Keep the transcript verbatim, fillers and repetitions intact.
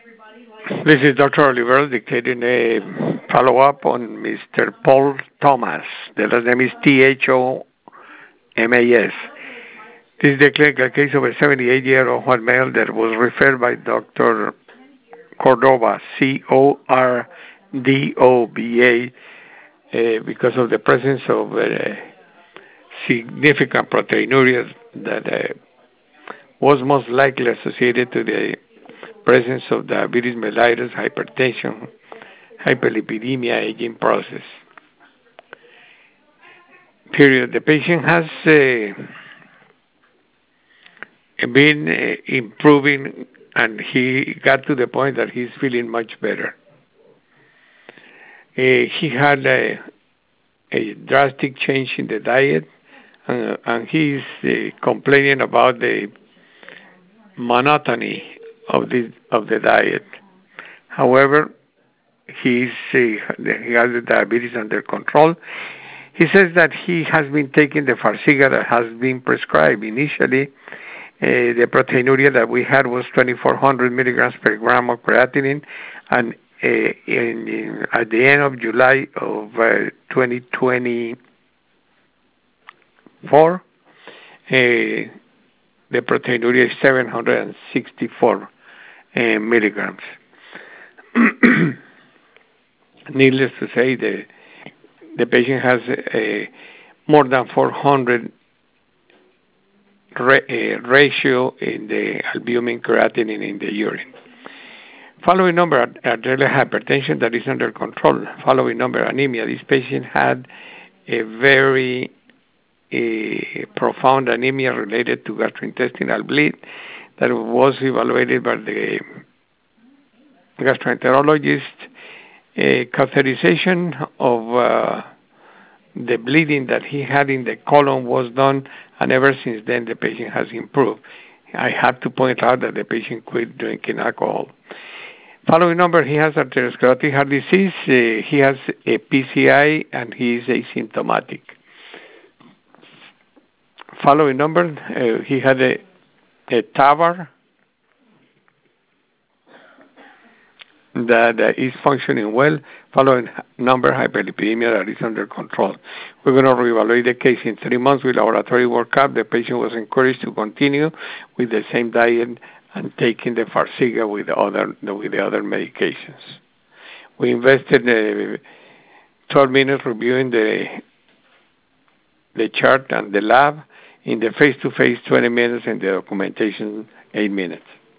This is Doctor Oliver dictating a follow-up on Mister Paul Thomas. The last name is T H O M A S. This is the clinical case of a seventy-eight-year-old white male that was referred by Doctor Cordova, C O R D O V A, uh, because of the presence of uh, significant proteinuria that uh, was most likely associated to the presence of diabetes mellitus, hypertension, hyperlipidemia, aging process. Period. The patient has uh, been uh, improving, and he got to the point that he's feeling much better. Uh, he had a, a drastic change in the diet, uh, and he's uh, complaining about the monotony of the of the diet. However, he's uh, he has the diabetes under control. He says that he has been taking the Farxiga that has been prescribed. Initially, uh, the proteinuria that we had was twenty-four hundred milligrams per gram of creatinine, and uh, in, in, at the end of July of uh, twenty twenty-four, uh, the proteinuria is seven hundred sixty-four uh, milligrams. Needless to say, the the patient has a, more than four hundred ra- uh, ratio in the albumin creatinine in the urine. Following number, arterial hypertension that is under control. Following number, anemia. This patient had a very uh, profound anemia related to gastrointestinal bleed that was evaluated by the gastroenterologist. A catheterization of uh, the bleeding that he had in the colon was done, and ever since then the patient has improved. I have to point out that the patient quit drinking alcohol. Following number, he has arteriosclerotic heart disease, uh, he has a P C I, and he is asymptomatic. Following number, uh, he had a, a T A V R that uh, is functioning well. Following number, hyperlipidemia that is under control. We're going to reevaluate the case in three months with laboratory workup. The patient was encouraged to continue with the same diet and taking the Farxiga with the other with the other medications. We invested uh, twelve minutes reviewing the the chart and the lab. In the face-to-face, twenty minutes, and the documentation, eight minutes.